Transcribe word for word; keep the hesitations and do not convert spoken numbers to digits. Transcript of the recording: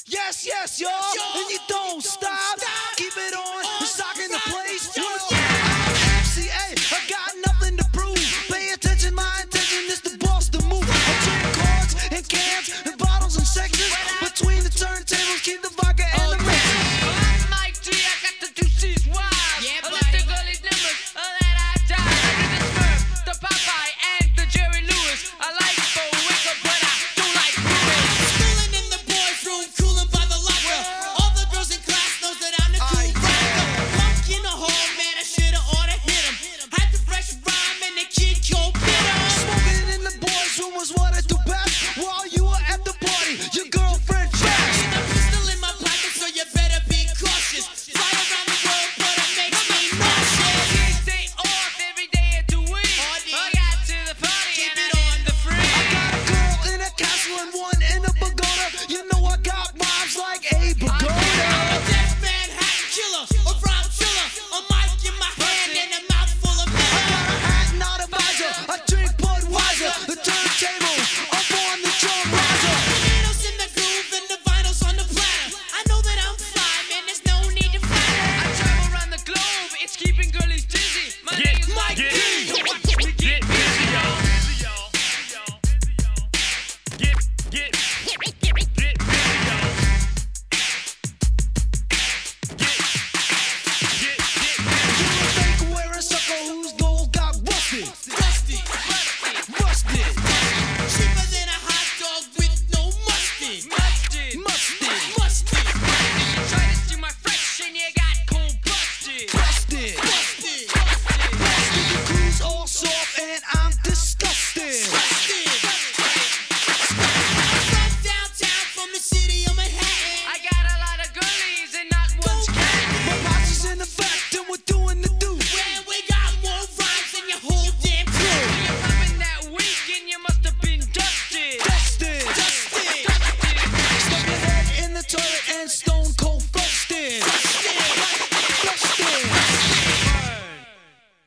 Yes, yes, y'all. And you don't stop. Keep it on. It's rocking the place. C A, I got nothing to prove. Pay attention, my attention.